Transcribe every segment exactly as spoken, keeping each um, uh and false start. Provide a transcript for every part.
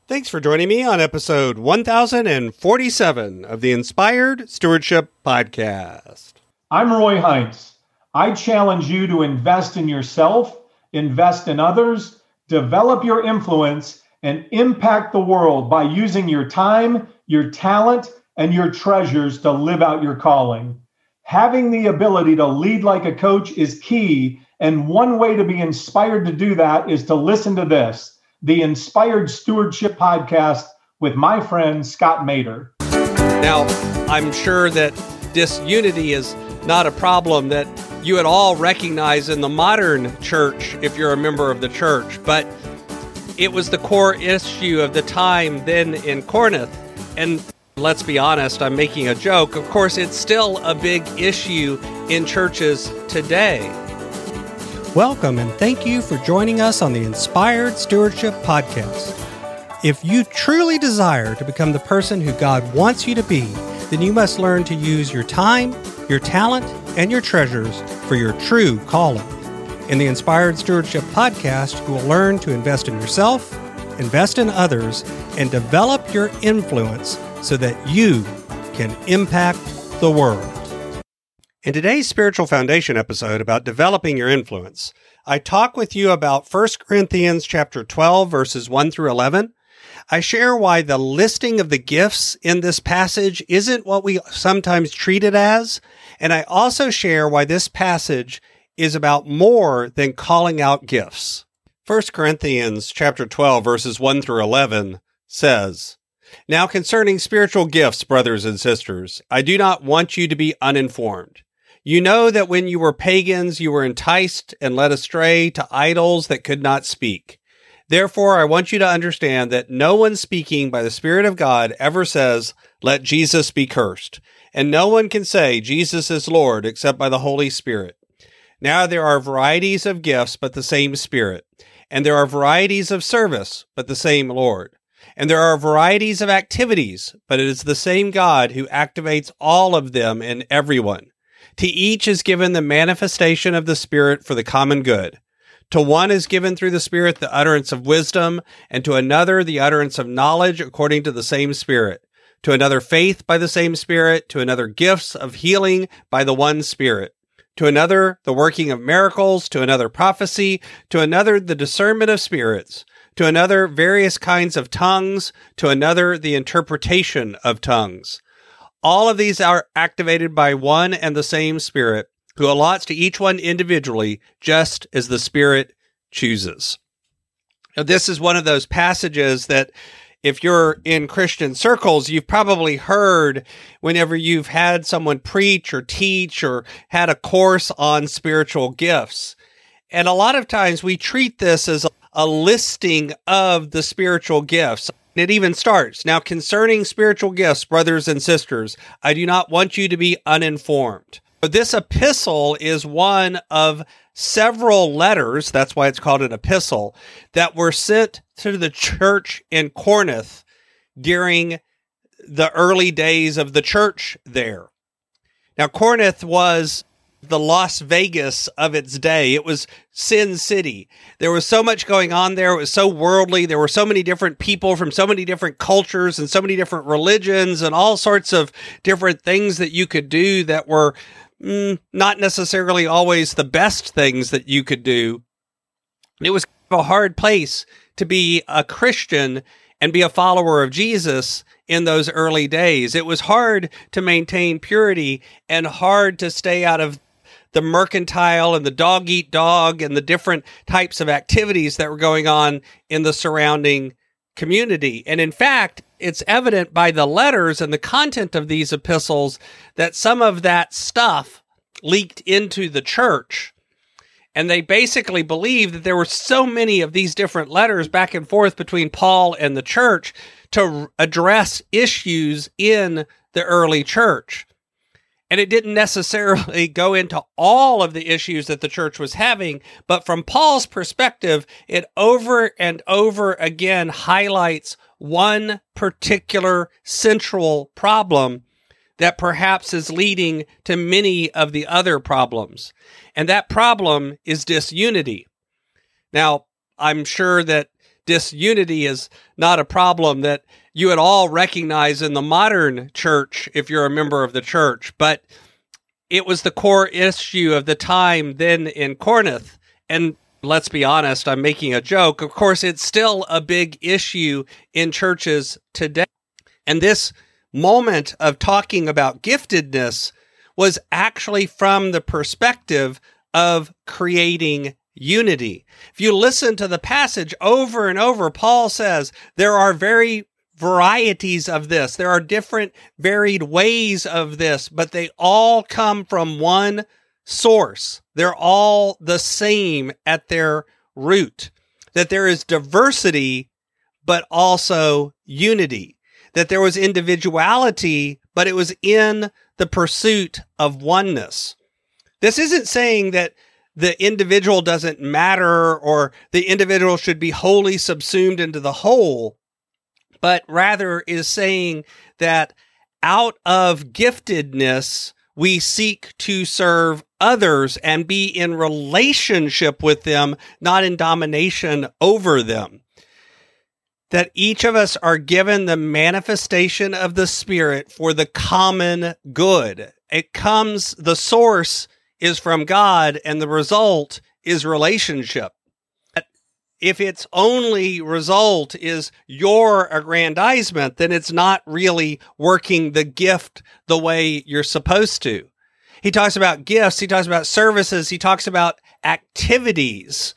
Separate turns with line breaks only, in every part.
Thanks for joining me on episode one thousand forty-seven of the Inspired Stewardship Podcast.
I'm Roy Heinz. I challenge you to invest in yourself, invest in others, develop your influence, and impact the world by using your time, your talent, and your treasures to live out your calling. Having the ability to lead like a coach is key, and one way to be inspired to do that is to listen to this, the Inspired Stewardship Podcast with my friend Scott Mader.
Now, I'm sure that disunity is not a problem that you at all recognize in the modern church if you're a member of the church, but it was the core issue of the time then in Corinth. And let's be honest, I'm making a joke. Of course, it's still a big issue in churches today.
Welcome and thank you for joining us on the Inspired Stewardship Podcast. If you truly desire to become the person who God wants you to be, then you must learn to use your time, your talent, and your treasures for your true calling. In the Inspired Stewardship Podcast, you will learn to invest in yourself, invest in others, and develop your influence so that you can impact the world.
In today's Spiritual Foundation episode about developing your influence, I talk with you about First Corinthians chapter twelve, verses one through eleven. I share why the listing of the gifts in this passage isn't what we sometimes treat it as, and I also share why this passage is about more than calling out gifts. First Corinthians chapter twelve, verses one through eleven says, "Now concerning spiritual gifts, brothers and sisters, I do not want you to be uninformed. You know that when you were pagans, you were enticed and led astray to idols that could not speak. Therefore, I want you to understand that no one speaking by the Spirit of God ever says, 'Let Jesus be cursed,' and no one can say, 'Jesus is Lord,' except by the Holy Spirit. Now there are varieties of gifts, but the same Spirit. And there are varieties of service, but the same Lord. And there are varieties of activities, but it is the same God who activates all of them in everyone. To each is given the manifestation of the Spirit for the common good. To one is given through the Spirit the utterance of wisdom, and to another the utterance of knowledge according to the same Spirit. To another faith by the same Spirit, to another gifts of healing by the one Spirit. To another the working of miracles, to another prophecy, to another the discernment of spirits, to another various kinds of tongues, to another the interpretation of tongues. All of these are activated by one and the same Spirit, who allots to each one individually, just as the Spirit chooses." Now, this is one of those passages that if you're in Christian circles, you've probably heard whenever you've had someone preach or teach or had a course on spiritual gifts. And a lot of times we treat this as a listing of the spiritual gifts. It even starts, "Now concerning spiritual gifts, brothers and sisters, I do not want you to be uninformed." But this epistle is one of several letters, that's why it's called an epistle, that were sent to the church in Corinth during the early days of the church there. Now, Corinth was the Las Vegas of its day. It was Sin City. There was so much going on there. It was so worldly. There were so many different people from so many different cultures and so many different religions and all sorts of different things that you could do that were mm, not necessarily always the best things that you could do. It was a hard place to be a Christian and be a follower of Jesus in those early days. It was hard to maintain purity and hard to stay out of the mercantile and the dog eat dog and the different types of activities that were going on in the surrounding community. And in fact, it's evident by the letters and the content of these epistles that some of that stuff leaked into the church. And they basically believed that there were so many of these different letters back and forth between Paul and the church to address issues in the early church. And it didn't necessarily go into all of the issues that the church was having, but from Paul's perspective, it over and over again highlights one particular central problem that perhaps is leading to many of the other problems. And that problem is disunity. Now, I'm sure that disunity is not a problem that you would all recognize in the modern church if you're a member of the church, but it was the core issue of the time then in Corinth. And let's be honest, I'm making a joke. Of course, it's still a big issue in churches today. And this moment of talking about giftedness was actually from the perspective of creating unity. If you listen to the passage over and over, Paul says there are very varieties of this. There are different varied ways of this, but they all come from one source. They're all the same at their root. That there is diversity, but also unity. That there was individuality, but it was in the pursuit of oneness. This isn't saying that the individual doesn't matter or the individual should be wholly subsumed into the whole, but rather is saying that out of giftedness, we seek to serve others and be in relationship with them, not in domination over them. That each of us are given the manifestation of the Spirit for the common good. It comes, the source is from God, and the result is relationship. If its only result is your aggrandizement, then it's not really working the gift the way you're supposed to. He talks about gifts, he talks about services, he talks about activities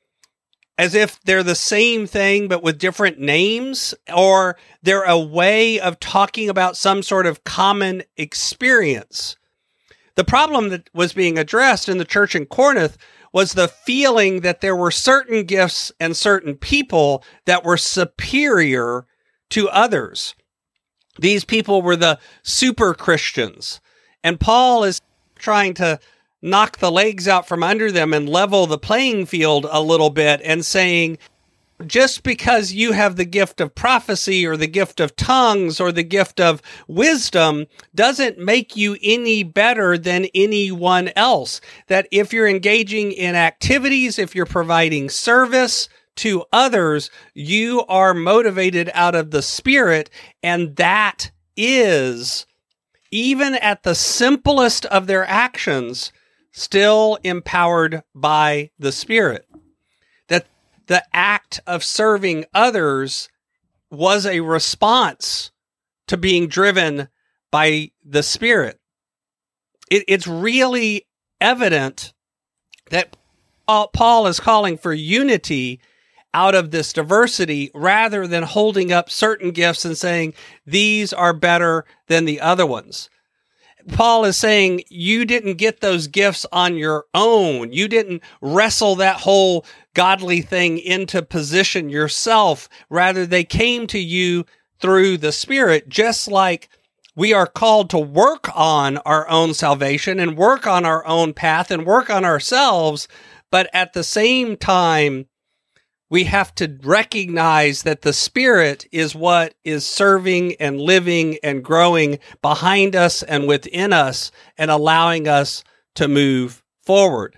as if they're the same thing but with different names, or they're a way of talking about some sort of common experience. The problem that was being addressed in the church in Corinth was the feeling that there were certain gifts and certain people that were superior to others. These people were the super Christians. And Paul is trying to knock the legs out from under them and level the playing field a little bit and saying, just because you have the gift of prophecy or the gift of tongues or the gift of wisdom doesn't make you any better than anyone else. That if you're engaging in activities, if you're providing service to others, you are motivated out of the Spirit, and that is, even at the simplest of their actions, still empowered by the Spirit. That the act of serving others was a response to being driven by the Spirit. It, it's really evident that Paul is calling for unity out of this diversity rather than holding up certain gifts and saying, these are better than the other ones. Paul is saying you didn't get those gifts on your own. You didn't wrestle that whole godly thing into position yourself. Rather, they came to you through the Spirit, just like we are called to work on our own salvation and work on our own path and work on ourselves. But at the same time, we have to recognize that the Spirit is what is serving and living and growing behind us and within us and allowing us to move forward.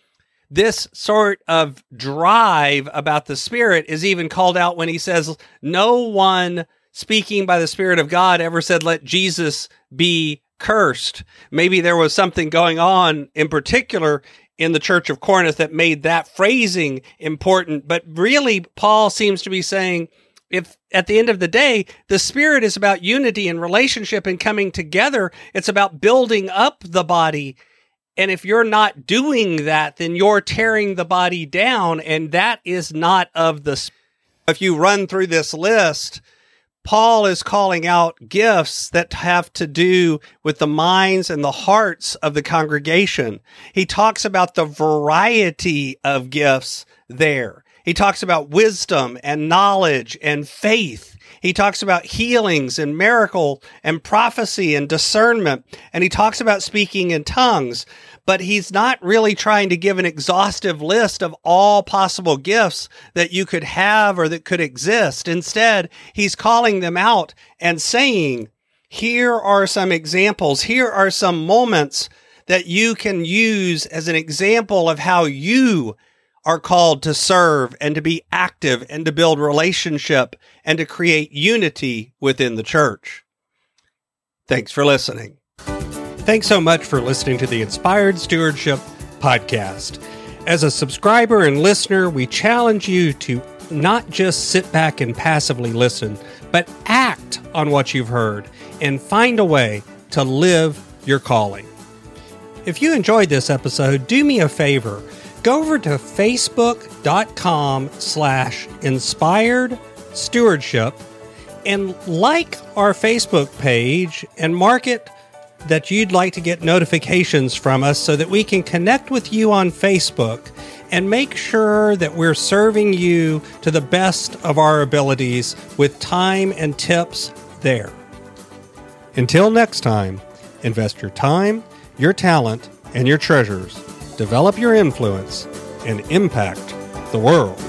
This sort of drive about the Spirit is even called out when he says, no one speaking by the Spirit of God ever said, let Jesus be cursed. Maybe there was something going on in particular in the church of Corinth that made that phrasing important. But really, Paul seems to be saying, if at the end of the day, the Spirit is about unity and relationship and coming together, it's about building up the body. And if you're not doing that, then you're tearing the body down, and that is not of the Spirit. If you run through this list, Paul is calling out gifts that have to do with the minds and the hearts of the congregation. He talks about the variety of gifts there. He talks about wisdom and knowledge and faith. He talks about healings and miracle and prophecy and discernment. And he talks about speaking in tongues. But he's not really trying to give an exhaustive list of all possible gifts that you could have or that could exist. Instead, he's calling them out and saying, here are some examples. Here are some moments that you can use as an example of how you are called to serve and to be active and to build relationship and to create unity within the church. Thanks for listening.
Thanks so much for listening to the Inspired Stewardship Podcast. As a subscriber and listener, we challenge you to not just sit back and passively listen, but act on what you've heard and find a way to live your calling. If you enjoyed this episode, do me a favor. Go over to facebook.com slash inspired stewardship and like our Facebook page and mark it that you'd like to get notifications from us so that we can connect with you on Facebook and make sure that we're serving you to the best of our abilities with time and tips there. Until next time, invest your time, your talent, and your treasures. Develop your influence and impact the world.